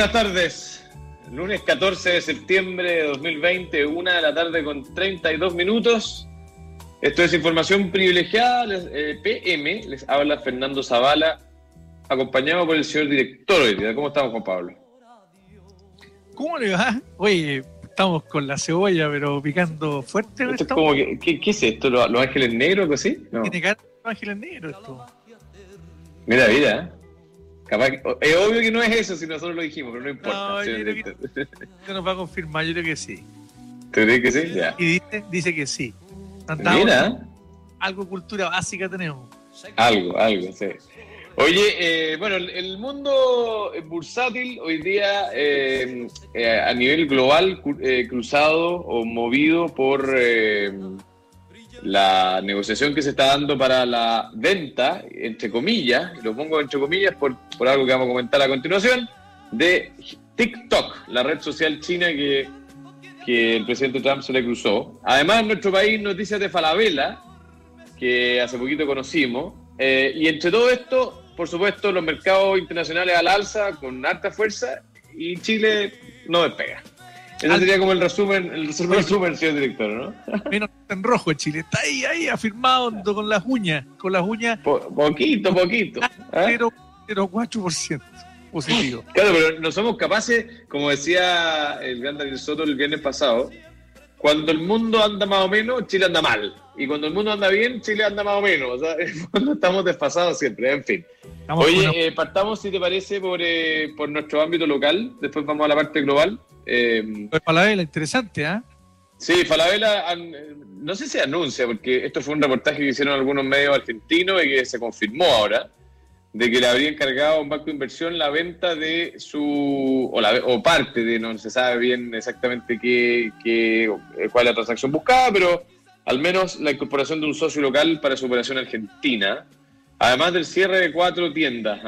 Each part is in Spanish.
Buenas tardes. Lunes 14 de septiembre de 2020, 1:00 p.m. con 32 minutos. Esto es Información Privilegiada, PM. Les habla Fernando Zavala, acompañado por el señor director hoy día. ¿Cómo estamos, Juan Pablo? ¿Cómo le va? Oye, estamos con la cebolla, pero picando fuerte. Esto es como ¿qué es esto? ¿Los ángeles negros o algo así? No. Tiene cara de ángeles negros esto. Mira. Capaz es obvio que no es eso si nosotros lo dijimos, pero no importa. No, yo creo que usted nos va a confirmar, yo creo que sí. ¿Tú crees que sí? Ya. Y dice que sí. Mira. Algo cultura básica tenemos. Algo, sí. Oye, bueno, el mundo bursátil hoy día a nivel global cruzado o movido por la negociación que se está dando para la venta, entre comillas, y lo pongo entre comillas por algo que vamos a comentar a continuación, de TikTok, la red social china que el presidente Trump se le cruzó. Además, en nuestro país, noticias de Falabella, que hace poquito conocimos, y entre todo esto, por supuesto, los mercados internacionales al alza, con harta fuerza, y Chile no despega. Ese sería como el resumen, señor director, ¿no? Menos en rojo Chile, está ahí afirmado con las uñas. Poquito. 0,4% positivo. Claro, pero no somos capaces, como decía el gran Daniel Soto el viernes pasado, cuando el mundo anda más o menos, Chile anda mal. Y cuando el mundo anda bien, Chile anda más o menos. O sea, cuando estamos desfasados siempre, en fin. Oye, partamos, si te parece, por nuestro ámbito local. Después vamos a la parte global. Falabella, interesante, ¿ah? Sí, Falabella, no sé si anuncia, porque esto fue un reportaje que hicieron algunos medios argentinos y que se confirmó ahora, de que le habría encargado a un banco de inversión la venta de o parte de, no se sabe bien exactamente cuál es la transacción buscada, pero al menos la incorporación de un socio local para su operación argentina, además del cierre de 4 tiendas.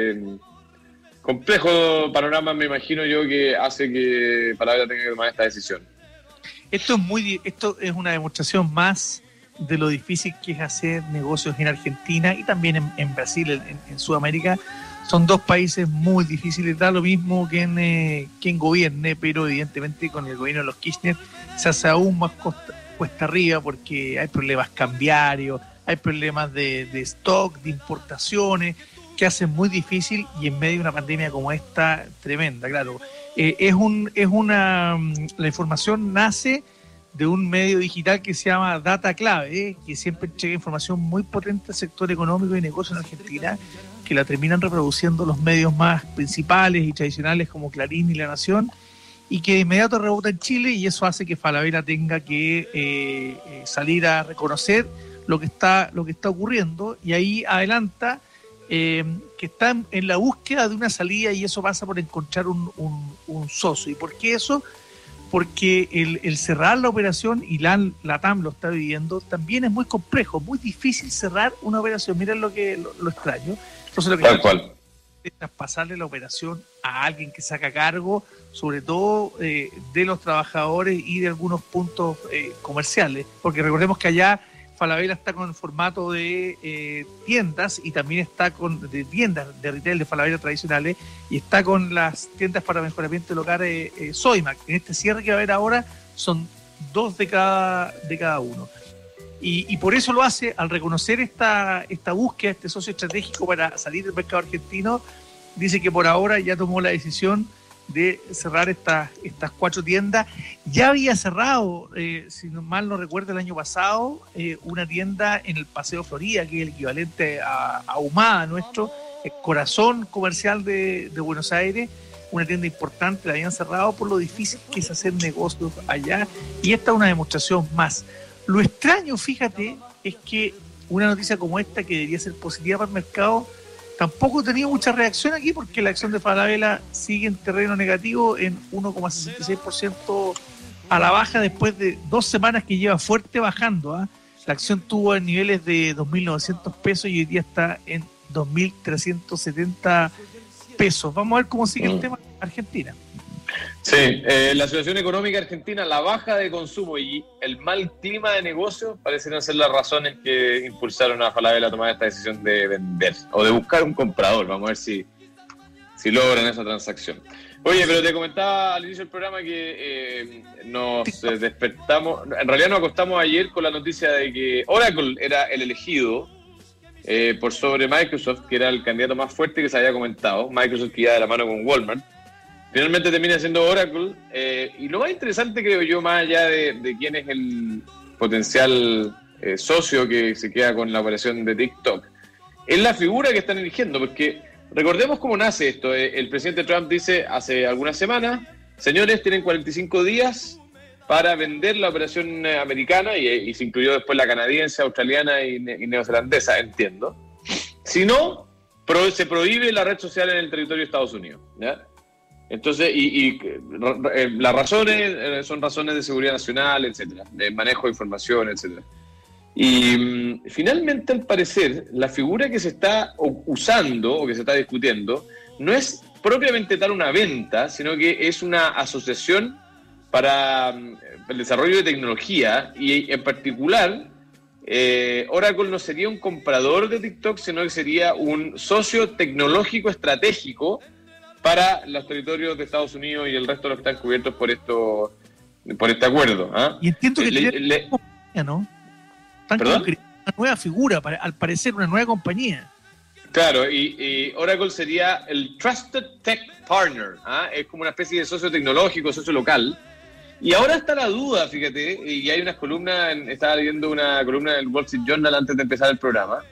Complejo panorama, me imagino yo, que hace que Falabella tenga que tomar esta decisión. Esto es una demostración más de lo difícil que es hacer negocios en Argentina y también en Brasil, en Sudamérica. Son dos países muy difíciles, da lo mismo quien gobierne, pero evidentemente con el gobierno de los Kirchner se hace aún más cuesta arriba porque hay problemas cambiarios, hay problemas de stock, de importaciones, que hacen muy difícil, y en medio de una pandemia como esta, tremenda, claro. La información nace de un medio digital que se llama Data Clave, que siempre entrega información muy potente al sector económico y negocio en Argentina, que la terminan reproduciendo los medios más principales y tradicionales como Clarín y La Nación, y que de inmediato rebota en Chile, y eso hace que Falabella tenga que salir a reconocer lo que está ocurriendo, y ahí adelanta que están en la búsqueda de una salida, y eso pasa por encontrar un socio. ¿Y por qué eso? Porque el cerrar la operación, y la TAM lo está viviendo, también es muy complejo, muy difícil cerrar una operación. Miren lo extraño. Entonces lo que tal cual es traspasarle la operación a alguien que saca cargo, sobre todo de los trabajadores y de algunos puntos comerciales, porque recordemos que allá Falabella está con el formato de tiendas, y también está de tiendas de retail de Falabella tradicionales, y está con las tiendas para mejoramiento local Sodimac. En este cierre que va a haber ahora son 2 de cada uno. Y por eso lo hace, al reconocer esta búsqueda, este socio estratégico para salir del mercado argentino. Dice que por ahora ya tomó la decisión de cerrar estas 4 tiendas. Ya había cerrado, si mal no recuerdo, el año pasado, una tienda en el Paseo Florida, que es el equivalente a Ahumada nuestro, el corazón comercial de Buenos Aires, una tienda importante. La habían cerrado por lo difícil que es hacer negocios allá, y esta es una demostración más. Lo extraño, fíjate, es que una noticia como esta, que debería ser positiva para el mercado, tampoco ha tenido mucha reacción aquí, porque la acción de Falabella sigue en terreno negativo en 1,66% a la baja, después de 2 semanas que lleva fuerte bajando. La acción tuvo en niveles de 2.900 pesos y hoy día está en 2.370 pesos. Vamos a ver cómo sigue el tema en Argentina. Sí, la situación económica argentina, la baja de consumo y el mal clima de negocios parecen ser las razones que impulsaron a Falabella a tomar esta decisión de vender o de buscar un comprador. Vamos a ver si si logran esa transacción. Oye, pero te comentaba al inicio del programa que nos despertamos, en realidad nos acostamos ayer con la noticia de que Oracle era el elegido por sobre Microsoft, que era el candidato más fuerte que se había comentado. Microsoft que iba de la mano con Walmart. Finalmente termina siendo Oracle. Y lo más interesante, creo yo, más allá de quién es el potencial socio que se queda con la operación de TikTok, es la figura que están eligiendo, porque recordemos cómo nace esto. El presidente Trump dice hace algunas semanas, señores, tienen 45 días para vender la operación americana, y se incluyó después la canadiense, australiana y neozelandesa, entiendo. Si no, se prohíbe la red social en el territorio de Estados Unidos, ¿ya? Entonces, las razones son razones de seguridad nacional, etcétera, de manejo de información, etcétera. Y finalmente, al parecer, la figura que se está usando o que se está discutiendo no es propiamente tal una venta, sino que es una asociación para el desarrollo de tecnología, y en particular Oracle no sería un comprador de TikTok, sino que sería un socio tecnológico estratégico para los territorios de Estados Unidos y el resto de los que están cubiertos por este acuerdo. Y entiendo que compañía, ¿no? Están creando una nueva figura, al parecer una nueva compañía. Claro, y Oracle sería el Trusted Tech Partner, es como una especie de socio tecnológico, socio local. Y ahora está la duda, fíjate, y hay unas columnas, estaba leyendo una columna del Wall Street Journal antes de empezar el programa.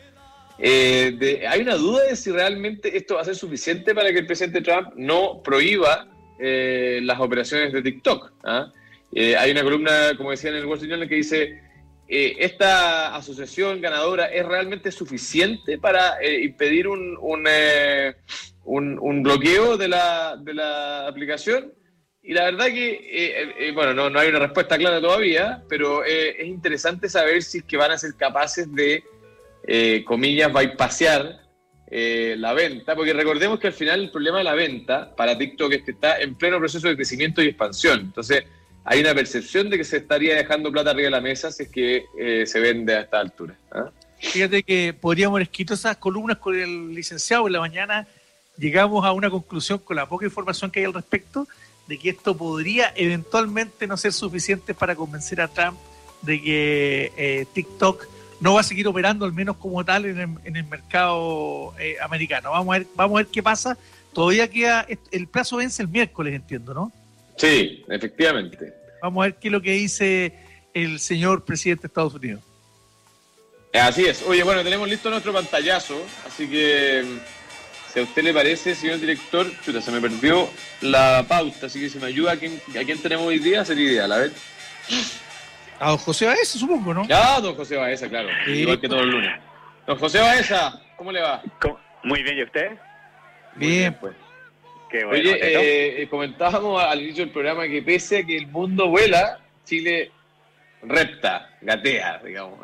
Hay una duda de si realmente esto va a ser suficiente para que el presidente Trump no prohíba las operaciones de TikTok. Hay una columna, como decía en el Wall Street Journal, que dice, ¿esta asociación ganadora es realmente suficiente para impedir un bloqueo de la aplicación? Y la verdad que, no hay una respuesta clara todavía, pero es interesante saber si es que van a ser capaces de comillas, bypassear la venta, porque recordemos que al final el problema de la venta para TikTok es que está en pleno proceso de crecimiento y expansión. Entonces, hay una percepción de que se estaría dejando plata arriba de la mesa si es que se vende a esta altura. Fíjate que podríamos haber escrito esas columnas con el licenciado en la mañana. Llegamos a una conclusión con la poca información que hay al respecto, de que esto podría eventualmente no ser suficiente para convencer a Trump de que TikTok no va a seguir operando, al menos como tal, en el mercado americano. Vamos a ver qué pasa. Todavía queda, el plazo vence el miércoles, entiendo, ¿no? Sí, efectivamente. Vamos a ver qué es lo que dice el señor presidente de Estados Unidos. Así es. Oye, bueno, tenemos listo nuestro pantallazo, así que si a usted le parece, señor director, chuta, se me perdió la pauta, así que si me ayuda, ¿a quién tenemos hoy día? Sería ideal, a ver. A don José Baeza, supongo, ¿no? Ya, don José Baeza, claro. Sí. Igual que todos los lunes. Don José Baeza, ¿cómo le va? Muy bien, ¿y usted? Bien, pues. Qué bueno. Oye, comentábamos al inicio del programa que pese a que el mundo vuela, Chile repta, gatea, digamos.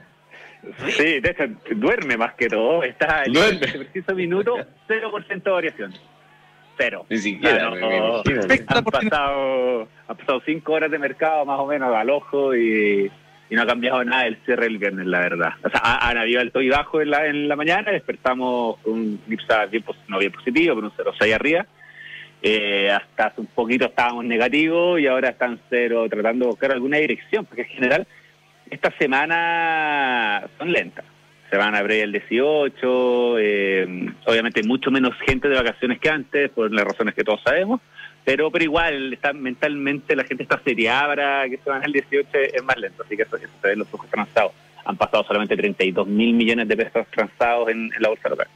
Sí, de hecho, duerme más que todo. Está en este preciso minuto, 0% de variación. Cero. Ni siquiera. Han pasado 5 horas de mercado más o menos al ojo y no ha cambiado nada el cierre del viernes, la verdad. O sea, han habido alto y bajo en la mañana, despertamos con un IPSA bien positivo, con un 0,6 arriba. Hasta hace un poquito estábamos negativos y ahora están cero, tratando de buscar alguna dirección, porque en general esta semana son lentas. Se van a abrir el 18, obviamente mucho menos gente de vacaciones que antes, por las razones que todos sabemos, pero igual mentalmente la gente está seriada para que se van al 18, es más lento, así que eso se ve en los flujos transados. Han pasado solamente 32.000 millones de pesos transados en la bolsa local.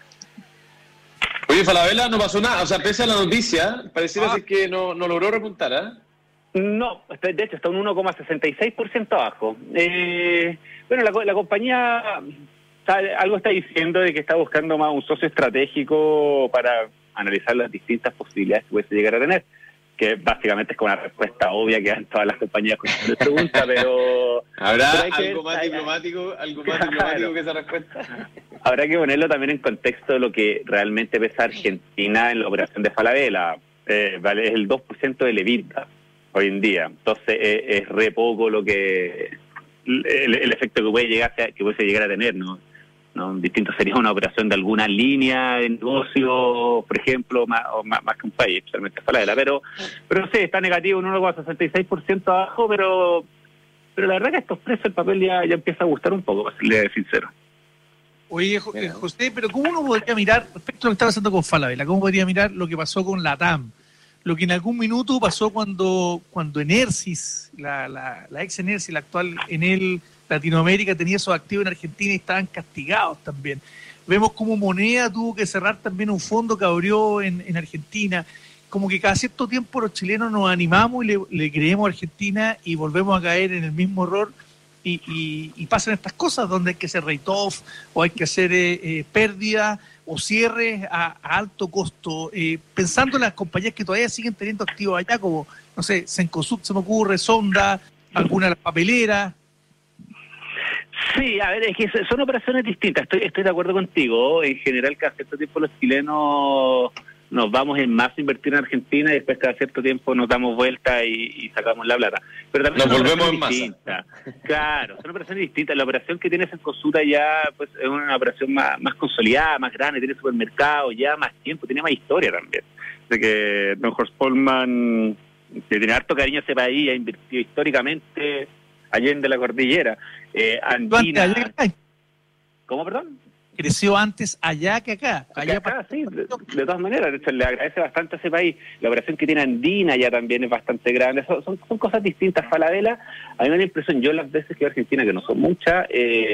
Oye, Falabella, no pasó nada, o sea, pese a la noticia, pareciera ser que no logró repuntar, No, de hecho está un 1,66% abajo. Bueno, la compañía algo está diciendo de que está buscando más un socio estratégico para analizar las distintas posibilidades que puede llegar a tener, que básicamente es como una respuesta obvia que dan todas las compañías con esta pregunta, pero... ¿Habrá algo más diplomático que esa respuesta? Habrá que ponerlo también en contexto de lo que realmente pesa Argentina en la operación de Falabella. Vale, es el 2% del EBITDA hoy en día, entonces es re poco lo que el efecto que puede llegar a tener, ¿no? ¿no? Distinto sería una operación de alguna línea de negocio, por ejemplo, más que un país, especialmente Falabella, pero sí, está negativo un 1,66% abajo, pero la verdad que a estos precios el papel ya empieza a gustar un poco, para serle sincero. Oye, José, pero ¿cómo uno podría mirar, respecto a lo que está pasando con Falabella, cómo podría mirar lo que pasó con LATAM? Lo que en algún minuto pasó cuando Enersys, la ex Enersys, la actual Enel Latinoamérica, tenía esos activos en Argentina y estaban castigados también. Vemos como Moneda tuvo que cerrar también un fondo que abrió en Argentina. Como que cada cierto tiempo los chilenos nos animamos y le creemos a Argentina y volvemos a caer en el mismo error y pasan estas cosas donde hay que hacer write-off o hay que hacer pérdida o cierres a alto costo. Pensando en las compañías que todavía siguen teniendo activos allá, como, no sé, Cencosud se me ocurre, Sonda, alguna de las papeleras. Sí, a ver, es que son operaciones distintas, estoy de acuerdo contigo. En general, cada cierto tiempo los chilenos nos vamos en más a invertir en Argentina y después cada cierto tiempo nos damos vuelta y sacamos la plata. Pero también nos volvemos en masa. Claro, son operaciones distintas. La operación que tienes en Cencosud ya pues, es una operación más consolidada, más grande, tiene supermercado, ya más tiempo, tiene más historia también. De que don Horst Polman, que tiene harto cariño a ese país, ha invertido históricamente allende la cordillera. Andina. ¿Cómo, perdón? Creció antes allá que acá. Sí, de todas maneras, de hecho, le agradece bastante a ese país. La operación que tiene Andina ya también es bastante grande. Son cosas distintas. Falabella, a mí me da la impresión, yo las veces que voy a Argentina, que no son muchas,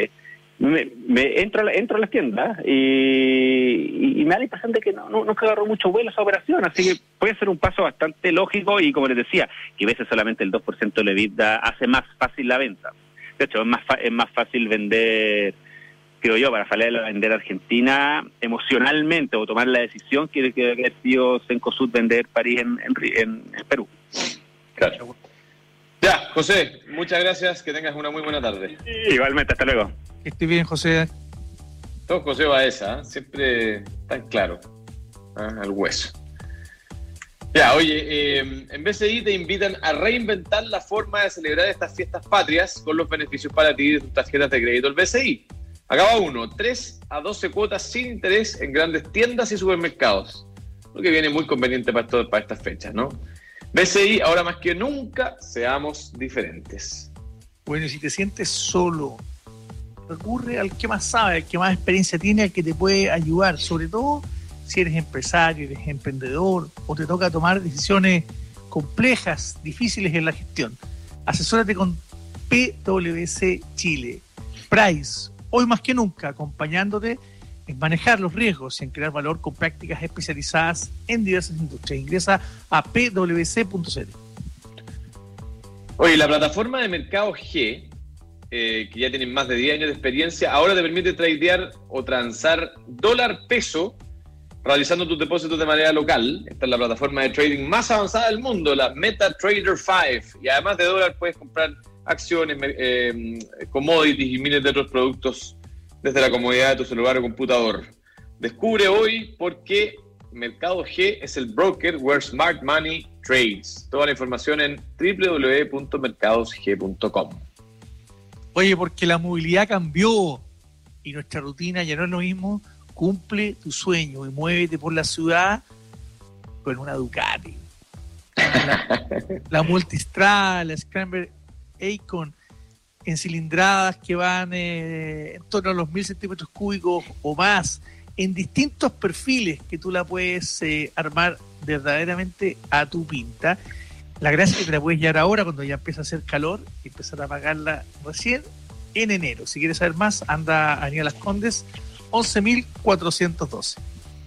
me entro a las tiendas y me da la impresión de que no agarró mucho vuelo esa operación, así que puede ser un paso bastante lógico y, como les decía, que a veces solamente el 2% de la EBITDA hace más fácil la venta. De hecho, es más fácil vender, creo yo, para Falabella vender Argentina emocionalmente o tomar la decisión que ha sido Cencosud vender París en Perú. Claro. Ya, José, muchas gracias, que tengas una muy buena tarde. Igualmente, hasta luego. Que estés bien, José. Todo José Baeza, siempre tan claro, al hueso. Ya, oye, en BCI te invitan a reinventar la forma de celebrar estas fiestas patrias con los beneficios para ti de tus tarjetas de crédito del BCI. Acaba 3 a 12 cuotas sin interés en grandes tiendas y supermercados, lo que viene muy conveniente para estas fechas, ¿no? BCI, ahora más que nunca, seamos diferentes. Bueno, y si te sientes solo, recurre al que más sabe, al que más experiencia tiene, al que te puede ayudar, sobre todo si eres empresario, eres emprendedor o te toca tomar decisiones complejas, difíciles en la gestión. Asesórate con PwC Chile. Price, hoy más que nunca, acompañándote en manejar los riesgos y en crear valor con prácticas especializadas en diversas industrias. Ingresa a pwc.cl. Oye, la plataforma de Mercado G, que ya tienen más de 10 años de experiencia, ahora te permite tradear o transar dólar-peso realizando tus depósitos de manera local. Esta es la plataforma de trading más avanzada del mundo, la MetaTrader 5. Y además de dólar puedes comprar acciones, commodities y miles de otros productos desde la comodidad de tu celular o computador. Descubre hoy por qué Mercado G es el broker where smart money trades. Toda la información en www.mercadosg.com. Oye, porque la movilidad cambió y nuestra rutina ya no es lo mismo. Cumple tu sueño y muévete por la ciudad con una Ducati. La Multistrada, la Scrambler Icon, en cilindradas que van en torno a los 1000 centímetros cúbicos o más, en distintos perfiles que tú la puedes armar verdaderamente a tu pinta. La gracia es que te la puedes llevar ahora cuando ya empieza a hacer calor y empezar a pagarla recién en enero. Si quieres saber más, anda a Avenida Las Condes 11.412.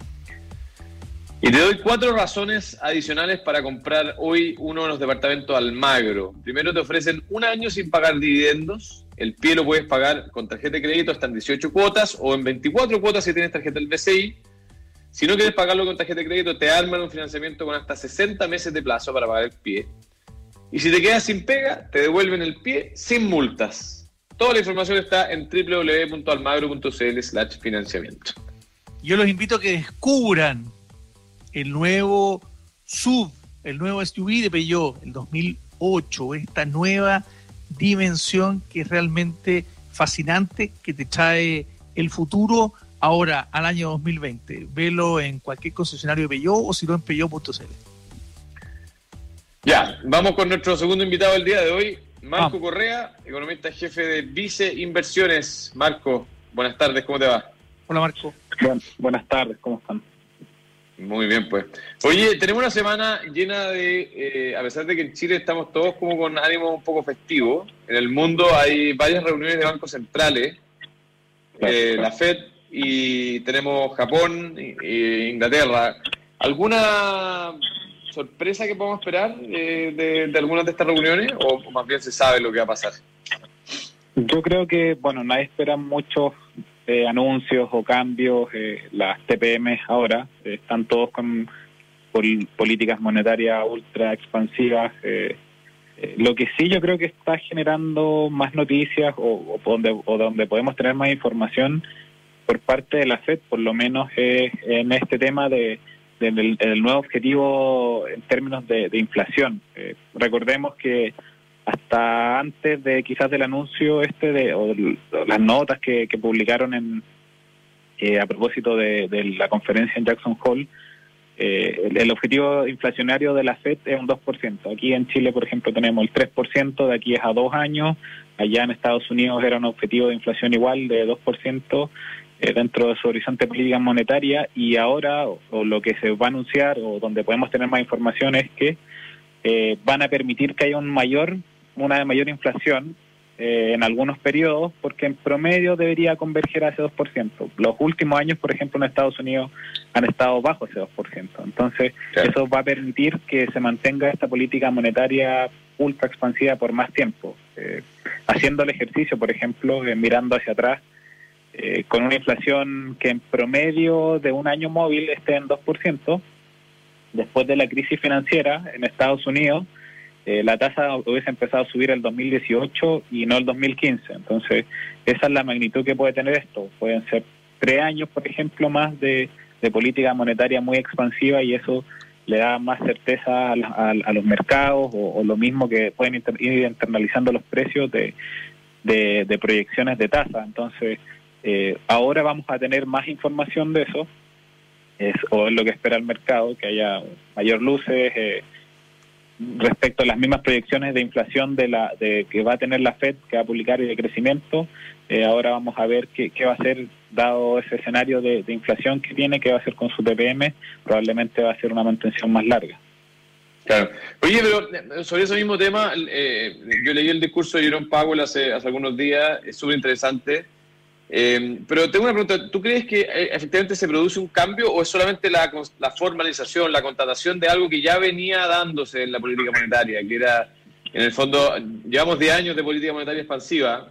Y te doy 4 razones adicionales para comprar hoy uno de los departamentos Almagro. Primero, te ofrecen 1 año sin pagar dividendos. El pie lo puedes pagar con tarjeta de crédito hasta en 18 cuotas o en 24 cuotas si tienes tarjeta del BCI. Si no quieres pagarlo con tarjeta de crédito, te arman un financiamiento con hasta 60 meses de plazo para pagar el pie. Y si te quedas sin pega, te devuelven el pie sin multas. Toda la información está en www.almagro.cl/financiamiento. Yo los invito a que descubran el nuevo SUV, el nuevo SUV de Peugeot, el 2008, esta nueva dimensión que es realmente fascinante, que te trae el futuro ahora al año 2020? ¿Velo en cualquier concesionario de Peugeot o si no en Peugeot.cl? Ya, vamos con nuestro segundo invitado del día de hoy, Marco Correa, economista jefe de Vice Inversiones. Marco, buenas tardes, ¿cómo te va? Hola, Marco. Buenas tardes, ¿cómo están? Muy bien, pues. Oye, tenemos una semana llena de, a pesar de que en Chile estamos todos como con ánimo un poco festivo, en el mundo hay varias reuniones de bancos centrales, la FED, y tenemos Japón e Inglaterra. ¿Alguna sorpresa que podamos esperar de algunas de estas reuniones, o más bien se sabe lo que va a pasar? Yo creo que, nadie espera muchos anuncios o cambios. Las TPM ahora están todos con políticas monetarias ultra expansivas. Lo que sí yo creo que está generando más noticias o donde podemos tener más información por parte de la FED, por lo menos en este tema del nuevo objetivo en términos de inflación. Recordemos que hasta antes de quizás del anuncio las notas que publicaron a propósito de la conferencia en Jackson Hole, el objetivo inflacionario de la FED es un 2%. Aquí en Chile, por ejemplo, tenemos el 3%, de aquí es a 2 años. Allá en Estados Unidos era un objetivo de inflación igual de 2%. Dentro de su horizonte política monetaria, y ahora o lo que se va a anunciar o donde podemos tener más información es que van a permitir que haya una mayor inflación en algunos periodos, porque en promedio debería converger a ese 2%. Los últimos años, por ejemplo, en Estados Unidos han estado bajo ese 2%. Entonces, eso va a permitir que se mantenga esta política monetaria ultra expansiva por más tiempo. Haciendo el ejercicio, por ejemplo, mirando hacia atrás, con una inflación que en promedio de un año móvil esté en 2%, después de la crisis financiera en Estados Unidos, la tasa hubiese empezado a subir el 2018 y no el 2015. Entonces, esa es la magnitud que puede tener esto. Pueden ser 3 años, por ejemplo, más de política monetaria muy expansiva, y eso le da más certeza a los mercados, o lo mismo que pueden ir internalizando los precios de proyecciones de tasa. Entonces, ahora vamos a tener más información de eso, es lo que espera el mercado, que haya mayor luces respecto a las mismas proyecciones de inflación de que va a tener la FED, que va a publicar, y de crecimiento. Ahora vamos a ver qué va a hacer, dado ese escenario de inflación que tiene, qué va a hacer con su TPM. Probablemente va a ser una mantención más larga. Claro. Oye, pero sobre ese mismo tema, yo leí el discurso de Jerome Powell hace algunos días, es súper interesante. Pero tengo una pregunta, ¿tú crees que efectivamente se produce un cambio, o es solamente la formalización, la constatación de algo que ya venía dándose en la política monetaria, que era, en el fondo, llevamos 10 años de política monetaria expansiva,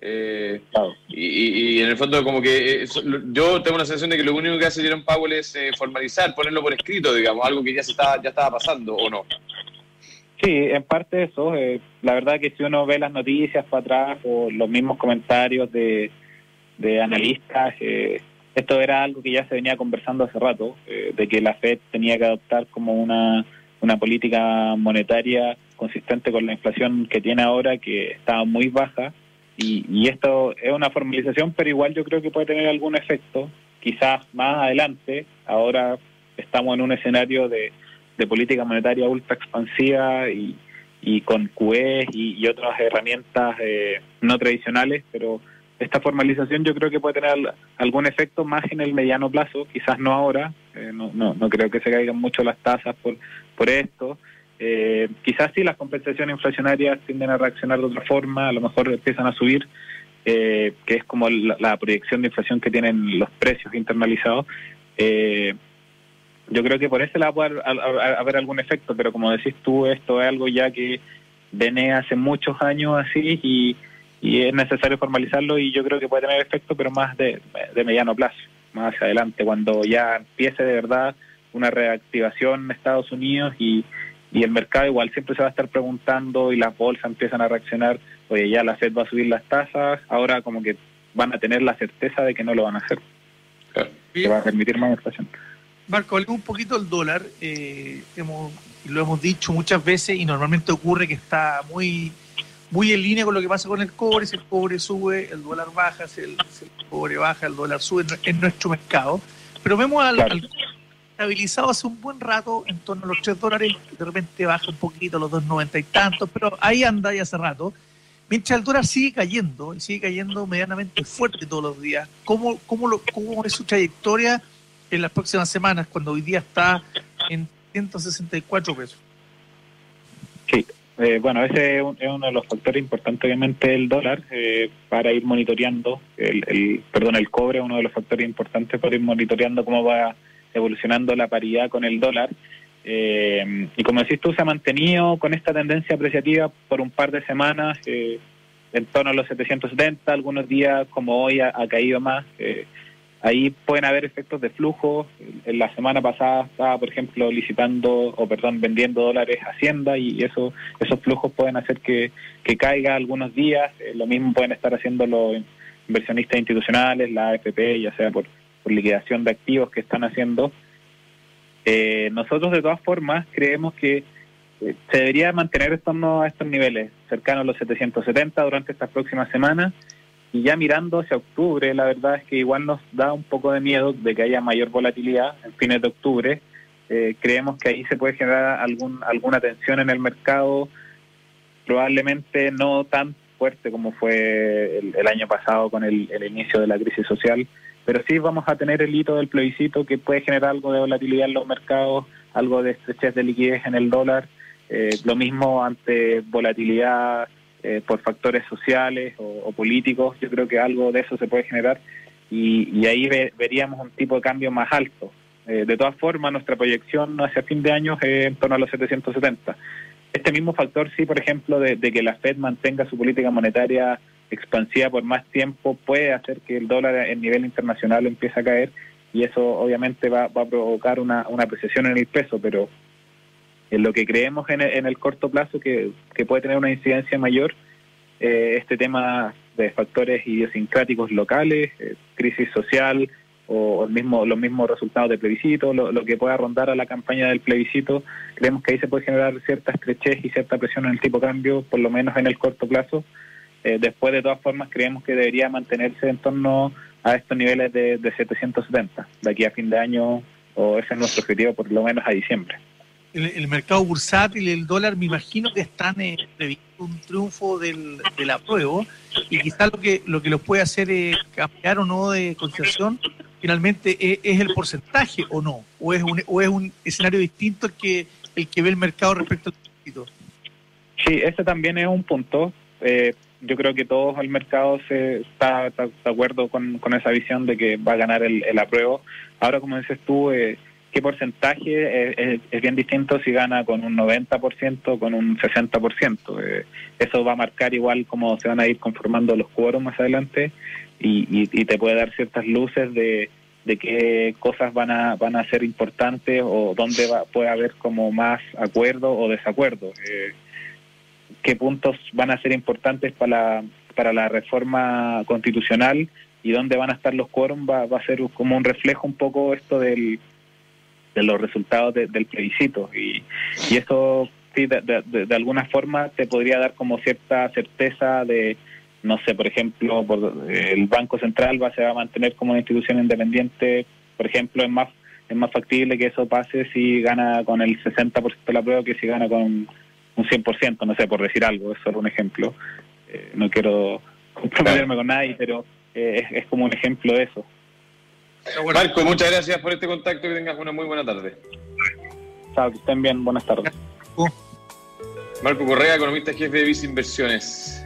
y en el fondo como que yo tengo la sensación de que lo único que hace Jerome Powell es formalizar, ponerlo por escrito, digamos, algo que ya estaba pasando, ¿o no? Sí, en parte eso. La verdad que si uno ve las noticias para atrás o los mismos comentarios de analistas, esto era algo que ya se venía conversando hace rato, de que la FED tenía que adoptar como una política monetaria consistente con la inflación que tiene ahora, que está muy baja, y esto es una formalización, pero igual yo creo que puede tener algún efecto, quizás más adelante. Ahora estamos en un escenario de política monetaria ultra expansiva y con QE y otras herramientas no tradicionales, pero esta formalización yo creo que puede tener algún efecto más en el mediano plazo, quizás no ahora. No creo que se caigan mucho las tasas por esto. Quizás sí las compensaciones inflacionarias tienden a reaccionar de otra forma, a lo mejor empiezan a subir, que es como la proyección de inflación que tienen los precios internalizados. Yo creo que por eso va a poder haber algún efecto, pero como decís tú, esto es algo ya que viene hace muchos años así, y es necesario formalizarlo, y yo creo que puede tener efecto, pero más de mediano plazo, más hacia adelante, cuando ya empiece de verdad una reactivación en Estados Unidos, y el mercado igual siempre se va a estar preguntando, y las bolsas empiezan a reaccionar, oye, ya la FED va a subir las tasas, ahora como que van a tener la certeza de que no lo van a hacer, que va a permitir más inflación. Marco, hablemos un poquito del dólar. Lo hemos dicho muchas veces, y normalmente ocurre que está muy muy en línea con lo que pasa con el cobre. Si el cobre sube, el dólar baja, si el cobre baja, el dólar sube en nuestro mercado. Pero vemos al estabilizado hace un buen rato en torno a los $3, de repente baja un poquito, los 2.90 y tantos, pero ahí anda ya hace rato. Mientras el dólar sigue cayendo, y sigue cayendo medianamente fuerte todos los días, ¿cómo es su trayectoria en las próximas semanas, cuando hoy día está en 164 pesos? Sí, bueno, ese es uno de los factores importantes, obviamente, el dólar, para ir monitoreando, el cobre es uno de los factores importantes para ir monitoreando cómo va evolucionando la paridad con el dólar. Y como decís tú, se ha mantenido con esta tendencia apreciativa por un par de semanas, en torno a los 770, algunos días como hoy ha caído más. Ahí pueden haber efectos de flujo. En la semana pasada estaba, por ejemplo, vendiendo dólares Hacienda, y esos flujos pueden hacer que caiga algunos días. Lo mismo pueden estar haciendo los inversionistas institucionales, la AFP, ya sea por liquidación de activos que están haciendo. Nosotros, de todas formas, creemos que se debería mantener en torno a estos niveles, cercanos a los 770 durante estas próximas semanas. Y ya mirando hacia octubre, la verdad es que igual nos da un poco de miedo de que haya mayor volatilidad en fines de octubre. Creemos que ahí se puede generar alguna tensión en el mercado, probablemente no tan fuerte como fue el año pasado con el inicio de la crisis social, pero sí vamos a tener el hito del plebiscito, que puede generar algo de volatilidad en los mercados, algo de estrechez de liquidez en el dólar, lo mismo ante volatilidad por factores sociales o políticos. Yo creo que algo de eso se puede generar, y ahí veríamos un tipo de cambio más alto. De todas formas, nuestra proyección hacia fin de año es en torno a los 770. Este mismo factor, sí, por ejemplo, de que la Fed mantenga su política monetaria expansiva por más tiempo, puede hacer que el dólar en nivel internacional empiece a caer, y eso obviamente va a provocar una apreciación en el peso, pero en lo que creemos en el corto plazo que puede tener una incidencia mayor, este tema de factores idiosincráticos locales, crisis social o los mismos resultados de plebiscito, lo que pueda rondar a la campaña del plebiscito. Creemos que ahí se puede generar cierta estrechez y cierta presión en el tipo de cambio, por lo menos en el corto plazo. Después, de todas formas, creemos que debería mantenerse en torno a estos niveles de 770 de aquí a fin de año, o ese es nuestro objetivo, por lo menos a diciembre. El mercado bursátil, el dólar, me imagino que están previendo un triunfo del apruebo, y quizás lo que los puede hacer cambiar o no de consideración finalmente es el porcentaje, o no, o es un escenario distinto el que ve el mercado respecto al plebiscito. Sí, ese también es un punto. Yo creo que todo el mercado está de acuerdo con esa visión de que va a ganar el apruebo. Ahora, como dices tú, qué porcentaje es bien distinto si gana con un 90% o con un 60%. Eso va a marcar igual cómo se van a ir conformando los quórums más adelante, y te puede dar ciertas luces de qué cosas van a ser importantes, o dónde puede haber como más acuerdo o desacuerdo. Qué puntos van a ser importantes para la reforma constitucional, y dónde van a estar los quórums va a ser como un reflejo un poco esto de los resultados del plebiscito, y eso sí, de alguna forma te podría dar como cierta certeza de, no sé, por ejemplo, el Banco Central se va a mantener como una institución independiente. Por ejemplo, es más factible que eso pase si gana con el 60% de la prueba que si gana con un 100%, no sé, por decir algo, es solo un ejemplo. No quiero comprometerme con nadie, pero es como un ejemplo de eso. Bueno. Marco, muchas gracias por este contacto, que tengas una muy buena tarde. Chao, que estén bien, buenas tardes. Marco Correa, economista jefe de Visa Inversiones.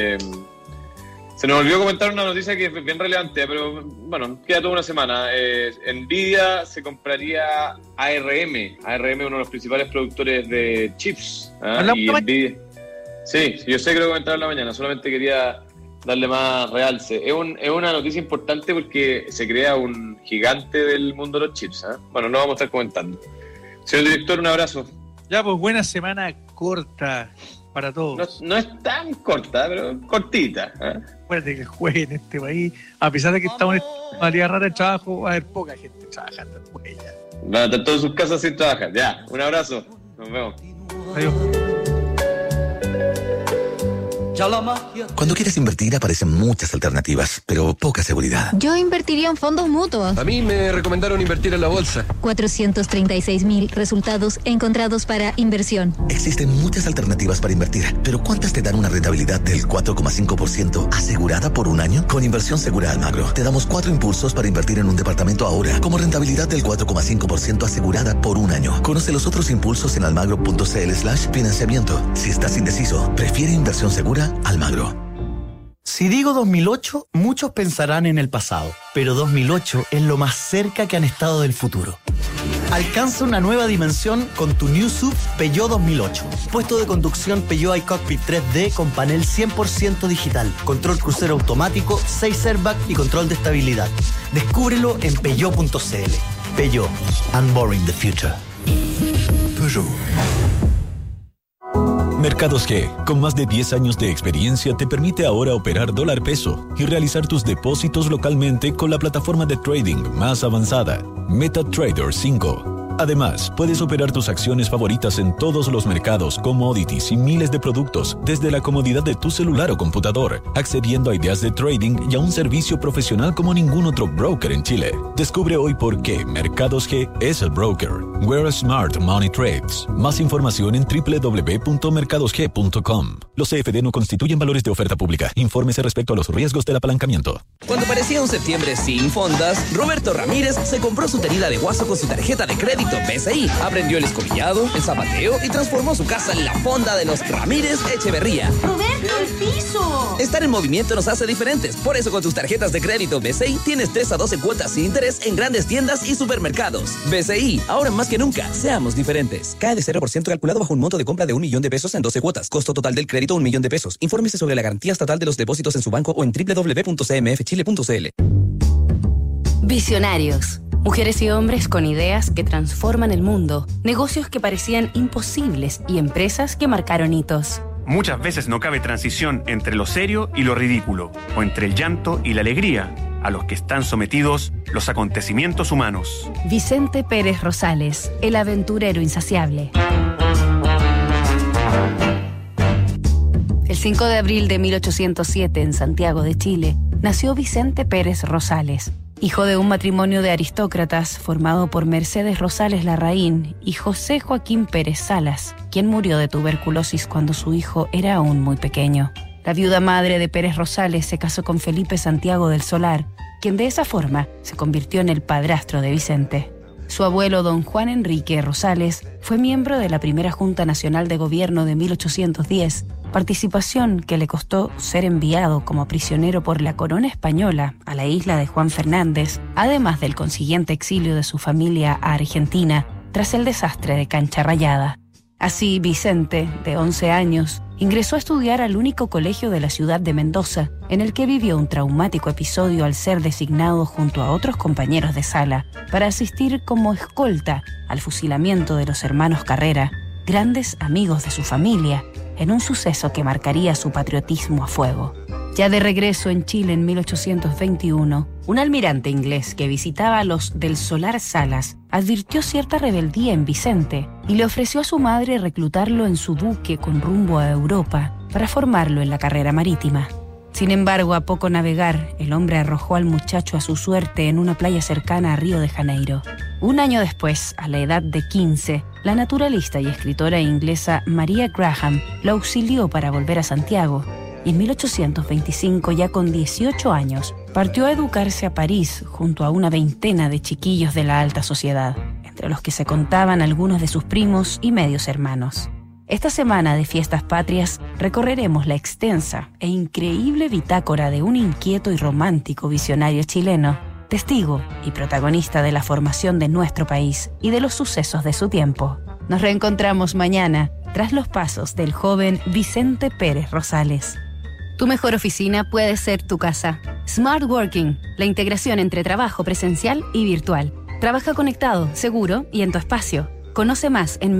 Se nos olvidó comentar una noticia que es bien relevante, pero bueno, queda toda una semana. Nvidia se compraría ARM. ARM es uno de los principales productores de chips. Y Nvidia... Sí, yo sé que lo comentaron en la mañana, solamente quería darle más realce. Es una noticia importante porque se crea un gigante del mundo de los chips. Bueno, lo vamos a estar comentando. Señor director, un abrazo. Ya, pues buena semana corta para todos. No es tan corta, pero cortita. Acuérdate que el jueves en este país, a pesar de que estamos en esta modalidad rara de trabajo, va a haber poca gente trabajando en huella. Van a estar todos en sus casas sin trabajar. Ya, un abrazo. Nos vemos. Adiós. Cuando quieres invertir aparecen muchas alternativas, pero poca seguridad. Yo invertiría en fondos mutuos. A mí me recomendaron invertir en la bolsa. 436.000 resultados encontrados para inversión. Existen muchas alternativas para invertir, pero ¿cuántas te dan una rentabilidad del 4,5% asegurada por un año? Con Inversión Segura Almagro, te damos 4 impulsos para invertir en un departamento ahora, como rentabilidad del 4,5% asegurada por un año. Conoce los otros impulsos en almagro.cl/financiamiento. Si estás indeciso, prefiere Inversión Segura Almagro. Si digo 2008, muchos pensarán en el pasado, pero 2008 es lo más cerca que han estado del futuro. Alcanza una nueva dimensión con tu New SUV Peugeot 2008. Puesto de conducción Peugeot iCockpit 3D con panel 100% digital, control crucero automático, 6 airbags y control de estabilidad. Descúbrelo en peugeot.cl. Peugeot. Unboring the future. Peugeot. Mercados G, con más de 10 años de experiencia, te permite ahora operar dólar peso y realizar tus depósitos localmente con la plataforma de trading más avanzada, MetaTrader 5. Además, puedes operar tus acciones favoritas en todos los mercados, commodities y miles de productos desde la comodidad de tu celular o computador, accediendo a ideas de trading y a un servicio profesional como ningún otro broker en Chile. Descubre hoy por qué Mercados G es el broker. Where smart money trades. Más información en www.mercadosg.com. Los CFD no constituyen valores de oferta pública. Infórmese respecto a los riesgos del apalancamiento. Cuando parecía un septiembre sin fondas, Roberto Ramírez se compró su tenida de guaso con su tarjeta de crédito BCI, aprendió el escobillado, el zapateo y transformó su casa en la fonda de los Ramírez Echeverría. ¡Roberto, el piso! Estar en movimiento nos hace diferentes. Por eso con tus tarjetas de crédito BCI tienes 3 a 12 cuotas sin interés en grandes tiendas y supermercados. BCI, ahora más que nunca, seamos diferentes. Cae de 0% calculado bajo un monto de compra de 1 millón de pesos en 12 cuotas. Costo total del crédito 1 millón de pesos. Infórmese sobre la garantía estatal de los depósitos en su banco o en www.cmfchile.cl. Visionarios. Mujeres y hombres con ideas que transforman el mundo, negocios que parecían imposibles y empresas que marcaron hitos. Muchas veces no cabe transición entre lo serio y lo ridículo, o entre el llanto y la alegría, a los que están sometidos los acontecimientos humanos. Vicente Pérez Rosales, el aventurero insaciable. El 5 de abril de 1807, en Santiago de Chile, nació Vicente Pérez Rosales, hijo de un matrimonio de aristócratas formado por Mercedes Rosales Larraín y José Joaquín Pérez Salas, quien murió de tuberculosis cuando su hijo era aún muy pequeño. La viuda madre de Pérez Rosales se casó con Felipe Santiago del Solar, quien de esa forma se convirtió en el padrastro de Vicente. Su abuelo, don Juan Enrique Rosales, fue miembro de la primera Junta Nacional de Gobierno de 1810, participación que le costó ser enviado como prisionero por la corona española a la isla de Juan Fernández, además del consiguiente exilio de su familia a Argentina tras el desastre de Cancha Rayada. Así, Vicente, de 11 años, ingresó a estudiar al único colegio de la ciudad de Mendoza, en el que vivió un traumático episodio al ser designado junto a otros compañeros de sala para asistir como escolta al fusilamiento de los hermanos Carrera, grandes amigos de su familia, en un suceso que marcaría su patriotismo a fuego. Ya de regreso en Chile en 1821, un almirante inglés que visitaba a los del Solar Salas advirtió cierta rebeldía en Vicente y le ofreció a su madre reclutarlo en su buque con rumbo a Europa para formarlo en la carrera marítima. Sin embargo, a poco navegar, el hombre arrojó al muchacho a su suerte en una playa cercana a Río de Janeiro. Un año después, a la edad de 15, la naturalista y escritora inglesa Maria Graham lo auxilió para volver a Santiago. Y en 1825, ya con 18 años, partió a educarse a París junto a una veintena de chiquillos de la alta sociedad, entre los que se contaban algunos de sus primos y medios hermanos. Esta semana de Fiestas Patrias recorreremos la extensa e increíble bitácora de un inquieto y romántico visionario chileno, testigo y protagonista de la formación de nuestro país y de los sucesos de su tiempo. Nos reencontramos mañana tras los pasos del joven Vicente Pérez Rosales. Tu mejor oficina puede ser tu casa. Smart Working, la integración entre trabajo presencial y virtual. Trabaja conectado, seguro y en tu espacio. Conoce más en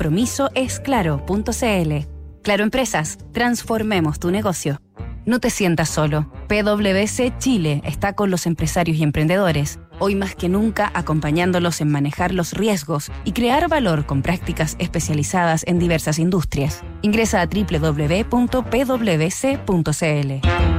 micompromisoesclaro.cl. Claro Empresas, transformemos tu negocio. No te sientas solo. PwC Chile está con los empresarios y emprendedores Hoy más que nunca, acompañándolos en manejar los riesgos y crear valor con prácticas especializadas en diversas industrias. Ingresa a www.pwc.cl.